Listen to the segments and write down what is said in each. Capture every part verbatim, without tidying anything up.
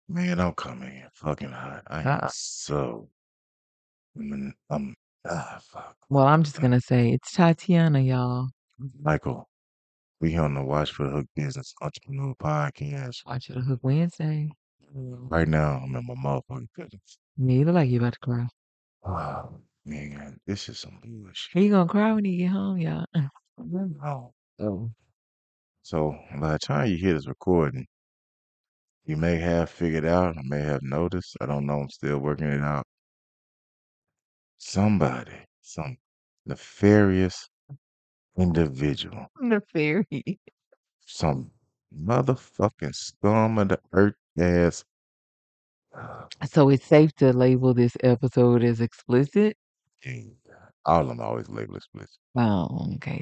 Man, I'm coming in fucking hot. I am Uh, so. I'm, I'm ah, fuck. well, I'm just gonna say it's Tatiana, y'all. Michael, we here on the Watch for the Hook Business Entrepreneur Podcast. Watch the Hook Wednesday. Right now, I'm in my motherfucking goodness. Me, you look like you about to cry. Oh, man, this is some bullshit. You gonna cry when you get home, y'all. Oh. Oh. So, by the time you hear this recording, you may have figured out, I may have noticed, I don't know, I'm still working it out. Somebody, some nefarious individual, The fairy. some motherfucking scum of the earth ass. So it's safe to label this episode as explicit. King. All of them always label explicit. Oh, okay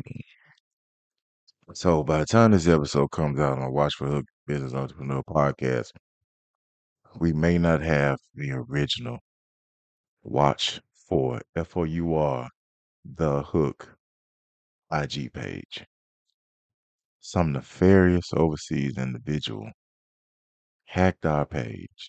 So by the time this episode comes out on Watch for Hook Business Entrepreneur Podcast, we may not have the original Watch for F O U R the Hook I G page. Some nefarious overseas individual hacked our page,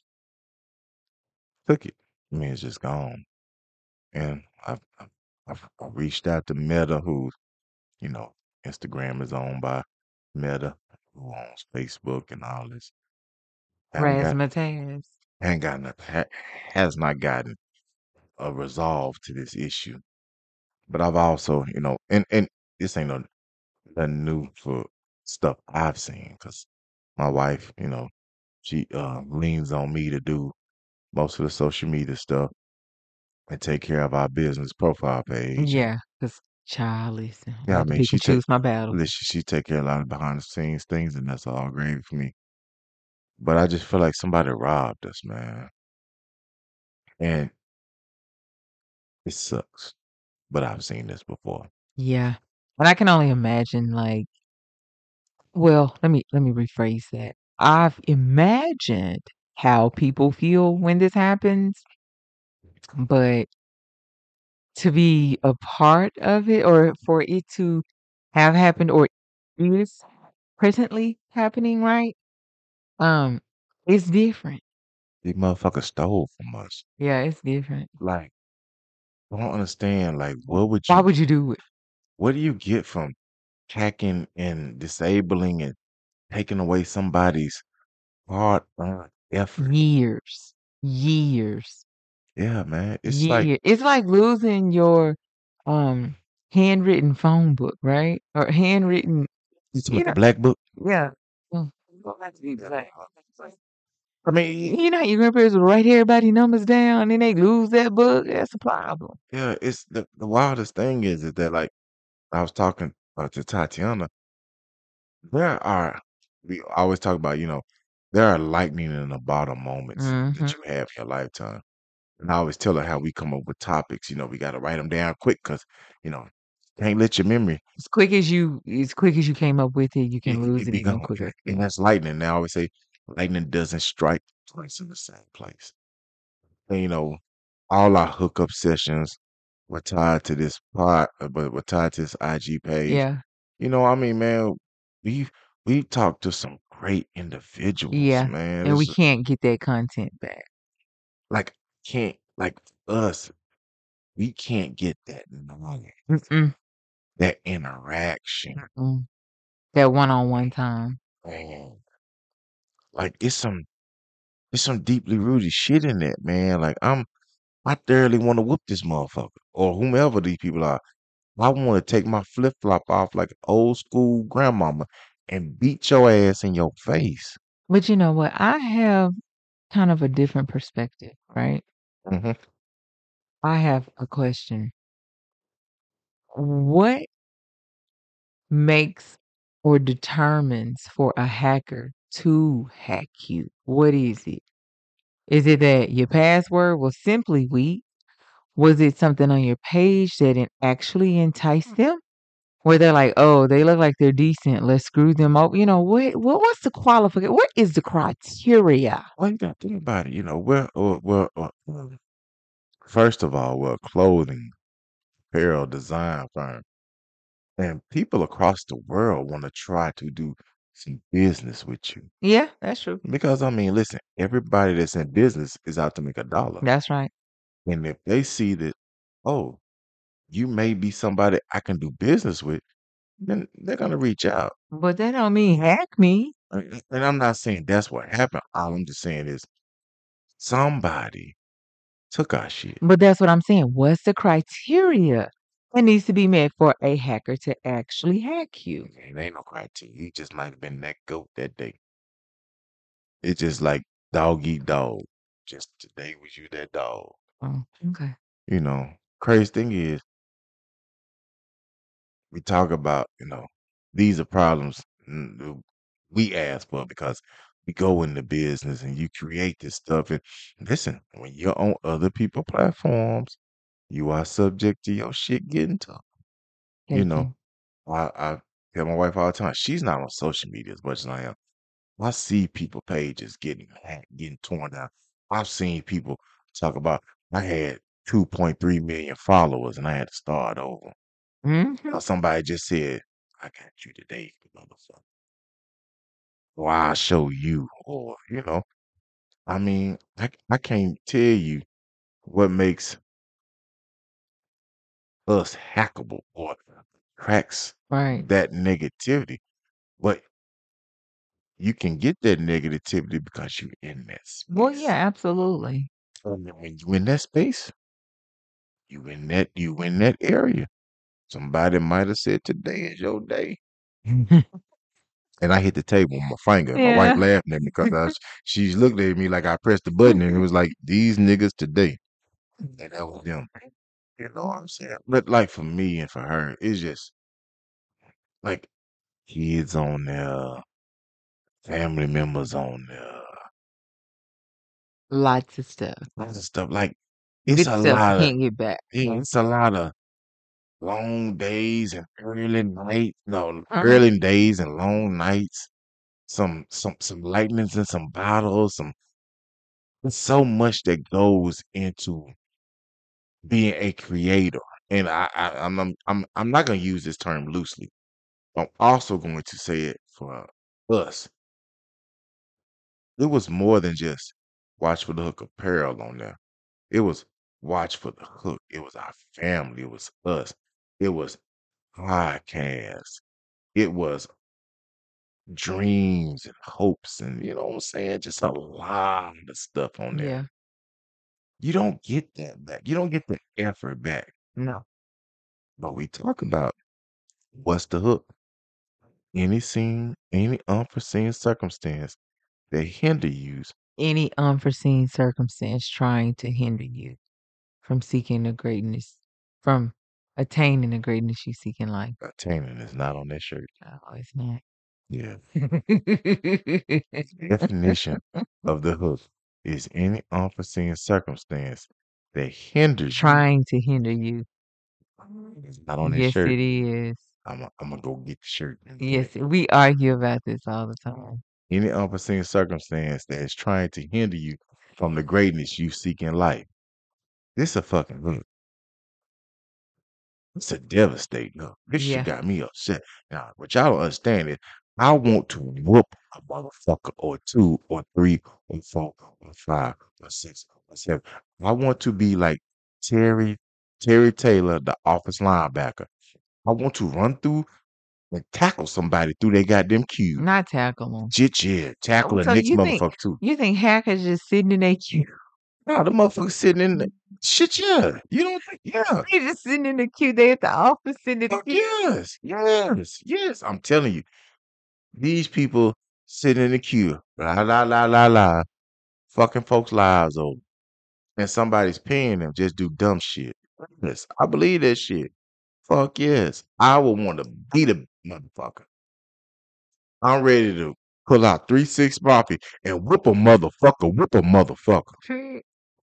took it. I mean, it's just gone. And I've, I've, I've I've reached out to Meta, who, you know, Instagram is owned by Meta, who owns Facebook and all this. Haven't got, Razzmatazz. haven't gotten, a, ha, has not gotten a resolve to this issue. But I've also, you know, and and this ain't no nothing new for stuff I've seen, because my wife, you know, she uh, leans on me to do most of the social media stuff and take care of our business profile page. And Yeah, because child, listen, I yeah, I have to mean, pick she and take choose my battles. listen, she take care of a lot of behind the scenes things, and that's all gravy for me. But I just feel like somebody robbed us, man, and it sucks. But I've seen this before. Yeah. And I can only imagine like well, let me let me rephrase that. I've imagined how people feel when this happens, but to be a part of it or for it to have happened or is presently happening, right? Um, it's different. These motherfuckers stole from us. Yeah, it's different. Like, I don't understand. Like, what would Why you? would you do it? What do you get from hacking and disabling and taking away somebody's hard-earned effort? Years. Years. Yeah, man. It's like Years. It's like losing your um handwritten phone book, right? Or handwritten, you talking you about the know, black book. yeah. Mm, don't have to be black. I mean, You know, how your grandparents would write everybody numbers down and they lose that book. That's a problem. yeah. It's the the wildest thing is is that, like, I was talking uh, to Tatiana. There are we always talk about, you know, there are lightning in the bottom moments Hmm. that you have in your lifetime. And I always tell her how we come up with topics. You know, we got to write them down quick because, you know, can't let your memory As quick as you, as quick as you came up with it, you it, can lose it it be even gone. quicker. And that's lightning. And I always say lightning doesn't strike twice in the same place. And, you know, all our hookup sessions were tied to this pod, uh, but were tied to this I G page. Yeah, You know, I mean, man, we we talked to some great individuals, yeah. man. And we It's can't get that content back. like can't like us, we can't get that knowledge, Mm-mm, that interaction. mm-mm. That one-on-one time. Man, like it's some it's some deeply rooted shit in that, man. Like I'm I thoroughly want to whoop this motherfucker or whomever these people are. I want to take my flip flop off like an old school grandmama and beat your ass in your face. But you know what? I have kind of a different perspective, right? Hmm. I have a question. What makes or determines for a hacker to hack you? What is it? Is it that your password was simply weak? Was it something on your page that it actually enticed them? Where they're like, oh, they look like they're decent. Let's screw them up. You know, what, what what's the qualification? What is the criteria? Well, you got to think about it. You know, we're, we're, we're, uh, um, first of all, we're a clothing, apparel design firm. And people across the world want to try to do some business with you. Yeah, that's true. Because I mean, listen, everybody that's in business is out to make a dollar. That's right. And if they see that, oh, you may be somebody I can do business with, then they're gonna reach out. But that don't mean hack me. And and I'm not saying that's what happened. All I'm just saying is somebody took our shit. But that's what I'm saying. What's the criteria that needs to be met for a hacker to actually hack you? It ain't no criteria. He just might have been that goat that day. It's just like dog eat dog. Just today was you that dog. Oh, okay. You know, crazy thing is we talk about, you know, these are problems mm, we ask for because we go into business and you create this stuff. And listen, when you're on other people platforms, you are subject to your shit getting tough. You know, Taken. I, I tell my wife all the time, she's not on social media as much as I am. I see people pages getting hacked, getting torn down. I've seen people talk about I had two point three million followers and I had to start over. Mm-hmm. Or somebody just said, I got you today, motherfucker. Or I'll show you. Or, you know, I mean, I, I can't tell you what makes us hackable or cracks Right. that negativity. But you can get that negativity because you're in that Well, yeah, space. absolutely. And then when you in that space, you in that you in that area. Somebody might have said today is your day. And I hit the table with my finger. My wife Yeah. laughing at me because I was, she's looking at me like I pressed the button and it was like these niggas today. And that was them. You know what I'm saying? But like for me and for her, it's just like kids on there, family members on there, Lots of stuff. lots of stuff. Like it's Good a stuff you lot of can't get back. yeah, it's a lot of long days and early nights. No, Uh-huh. early days and long nights. Some some some lightnings and some bottles. Some there's so much that goes into being a creator. And I, I I'm, I'm I'm I'm not gonna use this term loosely. I'm also going to say it for us. It was more than just watch for the hook apparel on there. It was watch for the hook. It was our family. It was us. It was podcasts. It was dreams and hopes and you know what I'm saying? Just a lot of stuff on there. Yeah. You don't get that back. You don't get the effort back. No. But we talk about what's the hook? Any scene, any unforeseen circumstance that hinder you Any unforeseen circumstance trying to hinder you from seeking the greatness, from attaining the greatness you seek in life. attaining is not on that shirt. Oh, it's not. Yeah. Definition of the hook is any unforeseen circumstance that hinders you. Trying to hinder you. It's not on that Yes, shirt. it is. I'm I'm gonna go get the shirt. in a minute. Yes, we argue about this all the time. Any unforeseen circumstance that is trying to hinder you from the greatness you seek in life. This a fucking hook. It's a devastating hook. This shit Yeah. got me upset. Now, what y'all don't understand is I want to whoop a motherfucker or two or three or four or five or six or seven. I want to be like Terry, Terry Taylor, the office linebacker. I want to run through and tackle somebody through their goddamn cube. Not tackle them. Shit, yeah. Tackle the So next you think motherfucker too. you think hackers just sitting in their queue? No, the motherfucker sitting in the shit, yeah. You don't think, yeah. They just sitting in the queue. They at the office sitting in the Fuck queue. yes, yes, yes. I'm telling you, these people sitting in the queue, la la la la la, fucking folks' lives over, and somebody's paying them just do dumb shit. Yes, I believe that shit. Fuck yes, I would want to beat a motherfucker. I'm ready to pull out three six Mafia and whip a motherfucker, whip a motherfucker.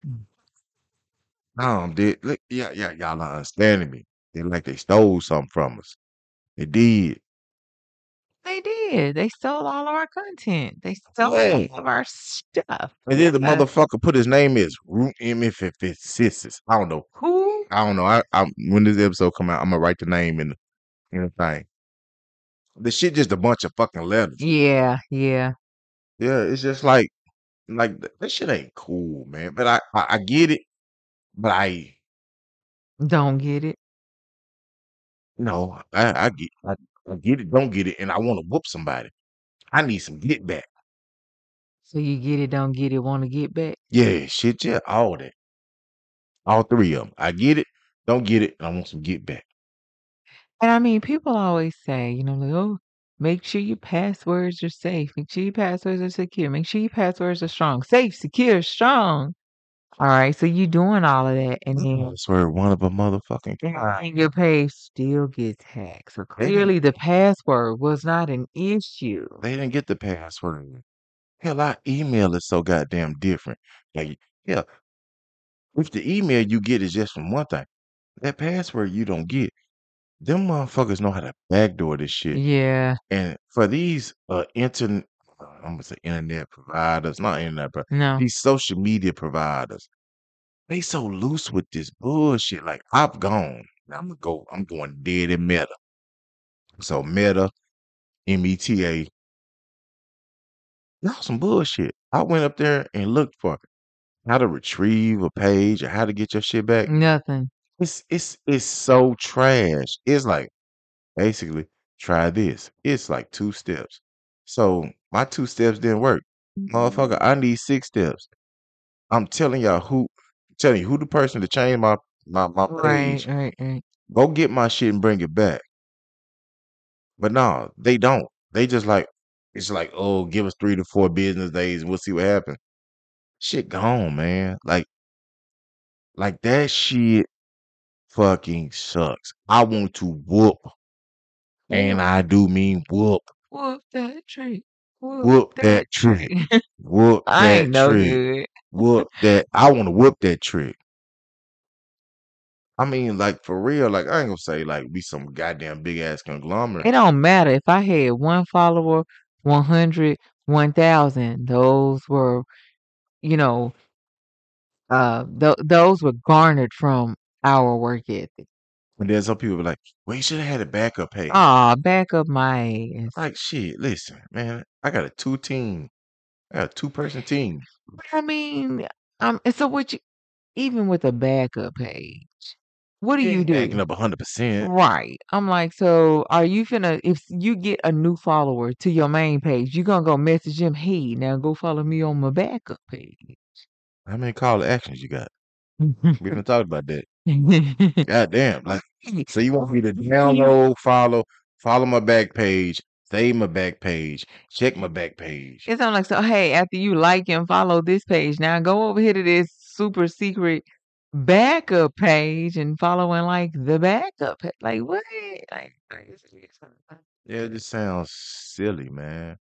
Um, did look, yeah, yeah, y'all not understanding me. They like they stole something from us. They did. They did. They stole all of our content. They stole Yeah. all of our stuff. And then the Yeah. motherfucker put his name as Root M F F Sisters. I don't know. Who? I don't know. I, I when this episode come out, I'm gonna write the name in the, in the thing. The shit just a bunch of fucking letters. Yeah, yeah. Yeah, it's just like like th- that shit ain't cool, man. But I I, I get it, but I Don't get it. no, I I get I, I get it, don't get it, and I want to whoop somebody. I need some get back. So you get it, don't get it, want to get back. Yeah, shit, yeah, all that, all three of them. I get it, don't get it, and I want some get back. And I mean, people always say, you know, like, oh, make sure your passwords are safe. Make sure your passwords are secure. Make sure your passwords are strong. Safe, secure, strong. All right. So you doing all of that. And then I swear, one of a motherfucking kind. and your page still gets hacked. So They didn't clearly the password was not an issue. they didn't get the password. Hell, our email is so goddamn different. Like, yeah, if the email you get is just from one thing, that password you don't get. Them motherfuckers know how to backdoor this shit. Yeah. And for these uh internet, I'm gonna say internet providers, not internet, but No. these social media providers, they so loose with this bullshit. Like I've gone. Now I'm gonna go. I'm going dead in Meta. So Meta, M E T A, y'all some bullshit. I went up there and looked for how to retrieve a page or how to get your shit back. Nothing. It's it's it's so trash. It's like basically try this. It's like two steps. So my two steps didn't work. Motherfucker, I need six steps. I'm telling y'all who telling you who the person to change my my, my Right, page. right, right. Go get my shit and bring it back. But no, they don't. They just like it's like, oh, give us three to four business days and we'll see what happens. Shit gone, man. Like like that shit fucking sucks. I want to whoop, and Whoop, I do mean whoop, whoop that trick. Whoop whoop that that trick, trick. whoop I ain't that no trick, good. whoop that. I want to whoop that trick. I mean, like for real, like I ain't gonna say like be some goddamn big ass conglomerate. It don't matter if I had one follower, one hundred, one thousand. Those were, you know, uh, th- those were garnered from our work ethic. And then some people be like, well, you should have had a backup page. Ah, back up my ass. Like shit, listen, man, I got a two team, I got a two person team. But I mean, um, and so what you, even with a backup page, what do It you ain't backing do? up a hundred percent. Right. I'm like, so are you finna, if you get a new follower to your main page, you gonna go message him, hey, now go follow me on my backup page. How many call to actions you got? We done talked about that. God damn. Like, so you want me to download, follow, follow my back page, save my back page, check my back page. It's not like, so hey, after you like and follow this page, now go over here to this super secret backup page and follow and like the backup page. Like what? Like crazy. Yeah, it just sounds silly, man.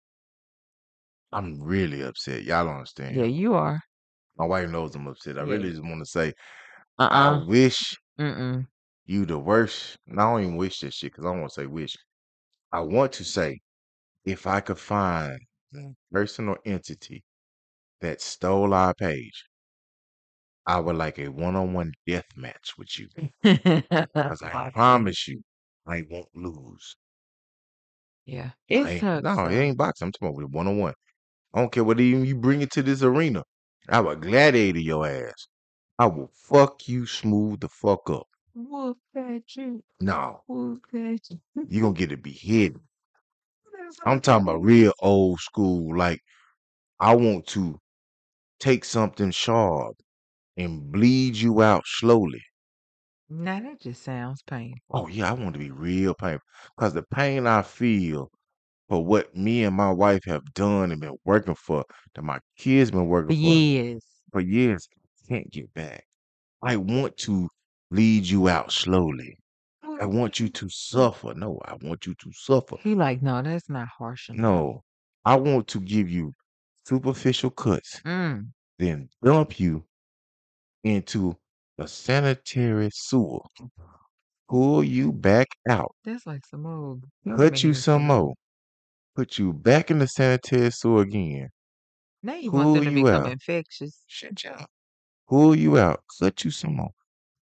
I'm really upset. Y'all don't Yeah, understand. you are. My wife knows I'm upset. I Yeah. really just want to say, I Uh-uh. wish Mm-mm. you the worst. And I don't even wish this shit because I don't want to say wish. I want to say, if I could find the person or entity that stole our page, I would like a one-on-one death match with you. Because I promise you, I won't lose. Yeah. I It ain't, sucks no, it though. ain't boxing. I'm talking about with one-on-one. I don't care what even you bring it to this arena. I will gladiator your ass. I will fuck you smooth the fuck up. Whoop that shit. No, Whoop that shit. you gonna get it beheaded. I'm talking about real old school. Like, I want to take something sharp and bleed you out slowly. Now that just sounds painful. Oh, yeah, I want to be real painful. Because the pain I feel for what me and my wife have done and been working for, that my kids been working For for years. for years, can't get back. I want to lead you out slowly. I want you to suffer. No, I want you to suffer. He like, no, that's not harsh enough. No, I want to give you superficial cuts, Mm. then dump you into the sanitary sewer, pull you back out, That's like some old cut you man some shit. more, put you back in the sanitary sewer again, Now you want pull them to you become out, infectious. shut you up, pull you out, cut you some more, put you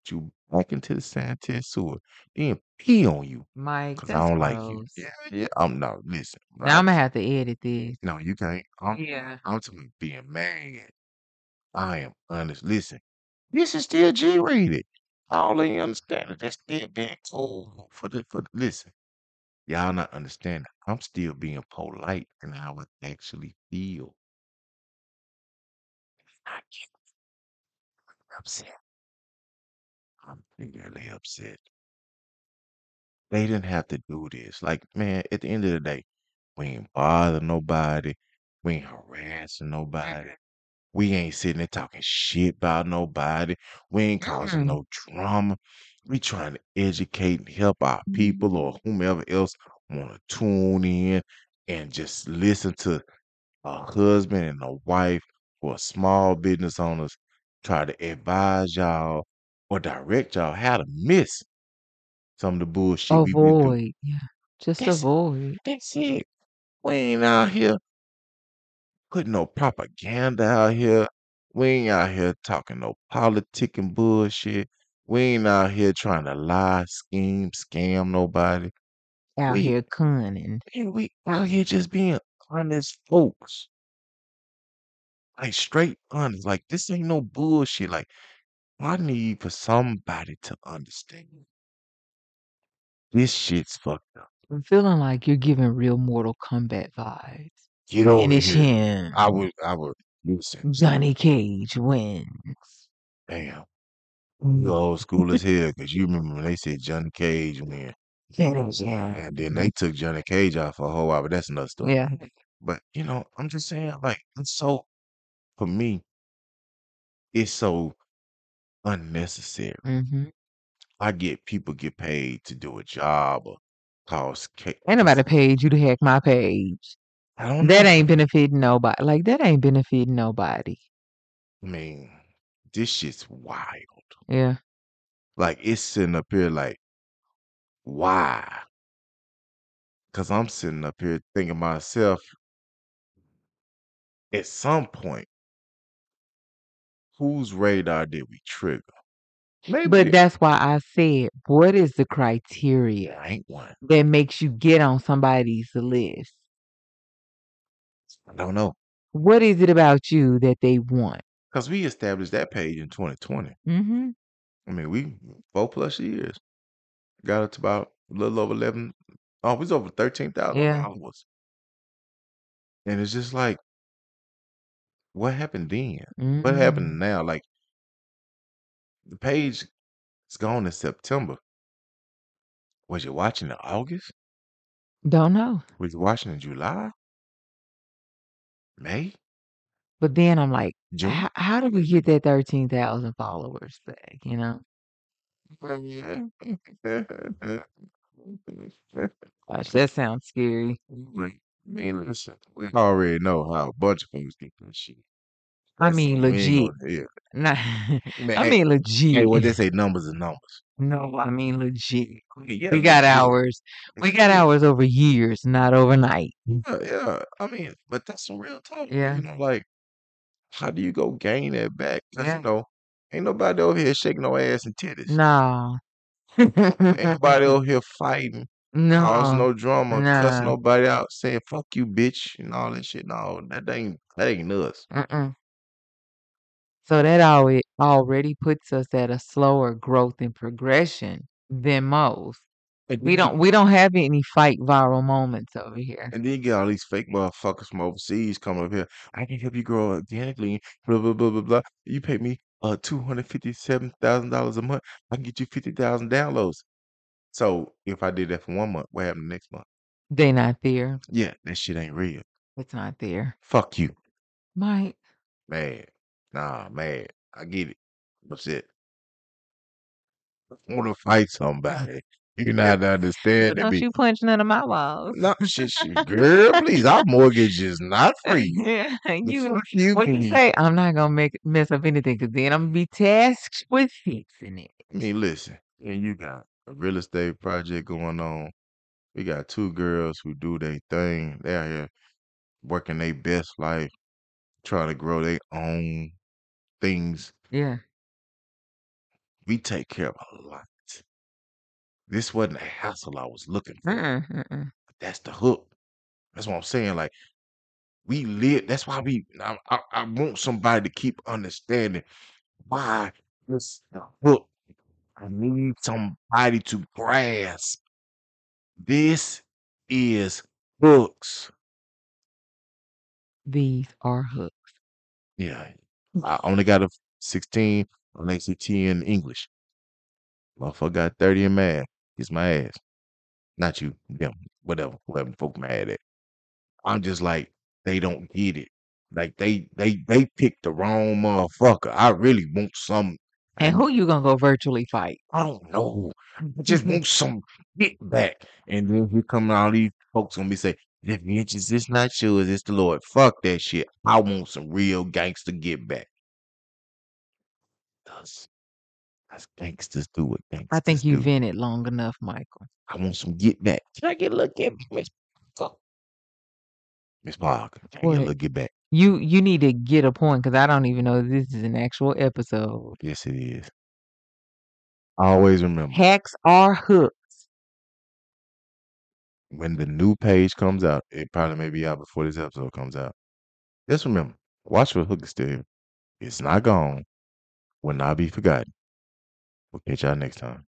back into the sanitary sewer, then pee on you Mike, because I that's don't like you. gross. Yeah, yeah. I'm no, listen, Now right? I'm gonna have to edit this. No, you can't. I'm, Yeah. I'm talking about being mad. I am honest. Listen, this is still G rated. All they understand is that's still being cold for the for the, listen. Y'all not understanding. I'm still being polite and how I actually feel. I get upset. I'm really upset. They didn't have to do this. Like, man, at the end of the day, we ain't bother nobody. We ain't harassing nobody. We ain't sitting there talking shit about nobody. We ain't causing Mm. no drama. We trying to educate and help our people or whomever else want to tune in and just listen to a husband and a wife or small business owners try to advise y'all or direct y'all how to miss some of the bullshit we've been through. Avoid. Yeah. Just That's avoid. that's it. We ain't out here putting no propaganda out here. We ain't out here talking no politicking bullshit. We ain't out here trying to lie, scheme, scam nobody. Out We here cunning. man, we out here just being honest folks. Like straight honest. Like this ain't no bullshit. Like I need for somebody to understand. This shit's fucked up. I'm feeling like you're giving real Mortal Kombat vibes. Get over Finish here. him. I would I would listen. Johnny Cage wins. Damn. You old school as hell, cause you remember when they said Johnny Cage man. Finish him. And then they took Johnny Cage out for a whole while, but that's another story. Yeah. But you know, I'm just saying, like, it's so for me, it's so unnecessary. Mm-hmm. I get people get paid to do a job or cause ca- Ain't nobody paid you to hack my page. I don't That know. ain't benefiting nobody. Like that ain't benefiting nobody. I mean, this shit's wild. Yeah. Like it's sitting up here like, why? Cause I'm sitting up here thinking myself, at some point, whose radar did we trigger? Maybe But we that's why I said, what is the criteria there ain't one. that makes you get on somebody's list? I don't know. What is it about you that they want? Because we established that page in twenty twenty. Mm-hmm. I mean, we four plus years got it to about a little over eleven. Oh, we was over thirteen thousand Yeah. followers. And it's just like, what happened then? What Mm-mm. happened now? Like, the page is gone in September. Was you watching in August? Don't know. Was you watching in July? May? But then I'm like, June? how, how did we get that thirteen thousand followers back? You know? Gosh, that sounds scary. Like, man, listen, we already know how a bunch of folks get this shit. I That's mean, we ain't legit. gonna hear. Not, Man, I hey, mean, hey, legit. what they say, numbers are numbers. No, I mean, legit. Yeah, We got legit. ours. We got ours over years, not overnight. Yeah, yeah. I mean, but that's some real talk. Yeah. You know, like how do you go gain that back? Because you Yeah. know, ain't nobody over here shaking no ass and titties. No. Ain't nobody over here fighting, causing No. no drama, cussing No. nobody out, saying "fuck you, bitch" and all that shit. No, that ain't that ain't us. Mm-mm. So that always already puts us at a slower growth and progression than most. And then We you don't we don't have any fight viral moments over here. and then you get all these fake motherfuckers from overseas coming up here. I can help you grow organically. Blah blah blah blah blah. You pay me uh two hundred fifty seven thousand dollars a month. I can get you fifty thousand downloads. So if I did that for one month, what happened next month? They not there. Yeah, that shit ain't real. It's not there. Fuck you. Mike. Mad. Nah, mad. I get it. That's it. I wanna fight somebody. You not Well, understanding don't me. you punch none of my walls. No shit, shit. Girl, please. Our mortgage is not free. Yeah, The you fuck you what you mean? say? I'm not gonna make mess up anything because then I'm gonna be tasked with fixing it. I mean, listen, and you got a real estate project going on. We got two girls who do their thing. They out here working their best life, trying to grow their own things. Yeah. We take care of a lot. This wasn't a hassle I was looking for. Mm-mm, mm-mm. That's the hook. That's what I'm saying. Like we live. That's why we. I, I, I want somebody to keep understanding why this the hook. I need somebody to grasp. This is hooks. These are hooks. Yeah. I only got a sixteen on A C T in English. Motherfucker got thirty in math. Kiss my ass. Not you, them, whatever, whoever folk mad at. I'm just like, they don't get it. Like they they they picked the wrong motherfucker. I really want some, And and who you gonna go virtually fight? I don't know. I just want some get back. And then here come all these folks gonna be say, if vengeance is not yours, it's the Lord. Fuck that shit. I want some real gangster get back. That's, that's gangsters do what I gangsters think you do. vented long enough, Michael. I want some get back. Can I get a little get back, Miss Parker? Miss Parker, can I get a What? little get back? You you need to get a point because I don't even know if this is an actual episode. Yes, it is. Always remember Hacks are hooks. when the new page comes out, it probably may be out before this episode comes out. Just remember, watch for Hook is still here. It's not gone, will not be forgotten. We'll catch y'all next time.